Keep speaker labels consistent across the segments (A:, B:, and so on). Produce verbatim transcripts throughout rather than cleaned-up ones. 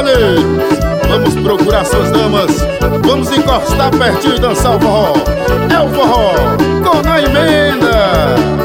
A: brasileiros, vamos procurar suas damas, vamos encostar pertinho e dançar o forró. É o forró com a emenda.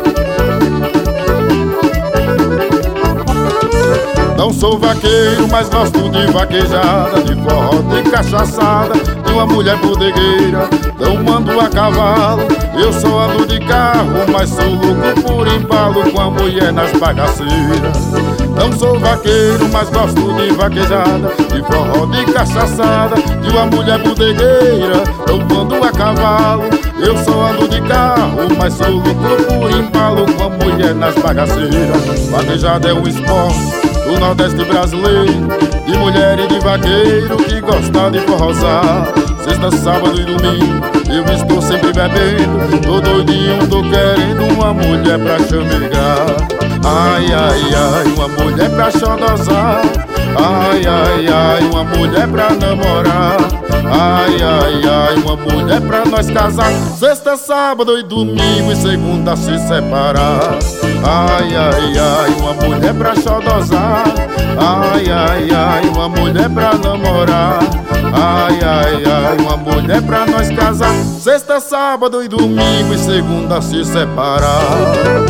A: Não sou vaqueiro, mas gosto de vaquejada, de forró, de cachaçada, de uma mulher bodegueira. Não mando a cavalo, eu só ando de carro, mas sou louco por embalo com a mulher nas bagaceiras. Não sou vaqueiro, mas gosto de vaquejada, de forró, de cachaçada, de uma mulher bodegueira. Não mando a cavalo, eu só ando de carro, mas sou louco por embalo com a mulher nas bagaceiras. Vaquejada é um esporte do Nordeste brasileiro, de mulher e de vaqueiro que gosta de forrosar. Sexta, sábado e domingo eu estou sempre bebendo, tô doidinho, tô querendo uma mulher pra chamegar. Ai, ai, ai, uma mulher pra xodozar. Ai, ai, ai, uma mulher pra namorar. Ai, ai, ai, uma mulher pra nós casar. Sexta, sábado e domingo e segunda se separar. Ai, ai, ai, uma mulher pra xodozar. Ai, ai, ai, uma mulher pra namorar. Ai, ai, ai, uma mulher pra nós casar. Sexta, sábado e domingo e segunda se separar.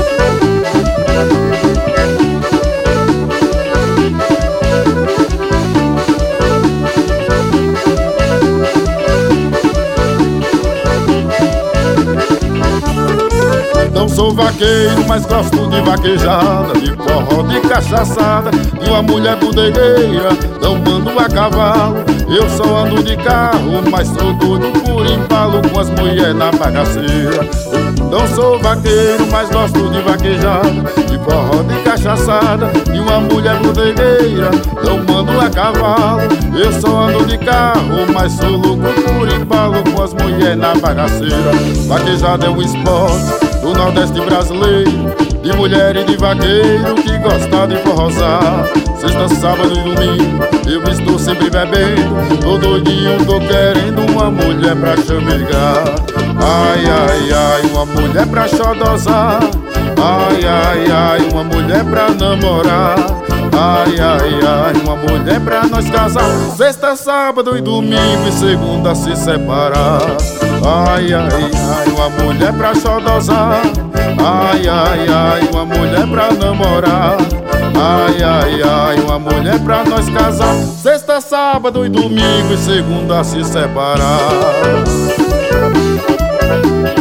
A: Não sou vaqueiro, mas gosto de vaquejada, de forró, de cachaçada, de uma mulher bodegueira. Não mando a cavalo, eu só ando de carro, mas sou doido por embalo com as mulheres na bagaceira. Não sou vaqueiro, mas gosto de vaquejada, de forró, de cachaçada, de uma mulher bodegueira. Não mando a cavalo, eu só ando de carro, mas sou louco por embalo com as mulheres na bagaceira. Vaquejada é um esporte do Nordeste brasileiro, de mulher e de vaqueiro que gosta de forrosar. Sexta, sábado e domingo eu estou sempre bebendo, tô doidinho, tô querendo uma mulher pra chamegar. Ai, ai, ai, uma mulher pra xodozar. Ai, ai, ai, uma mulher pra namorar. Ai, ai, ai, uma mulher pra nós casar. Sexta, sábado e domingo e segunda se separar. Ai, ai, ai, uma mulher pra xodozar. Ai, ai, ai, uma mulher pra namorar. Ai, ai, ai, uma mulher pra nós casar. Sexta, sábado e domingo e segunda se separar.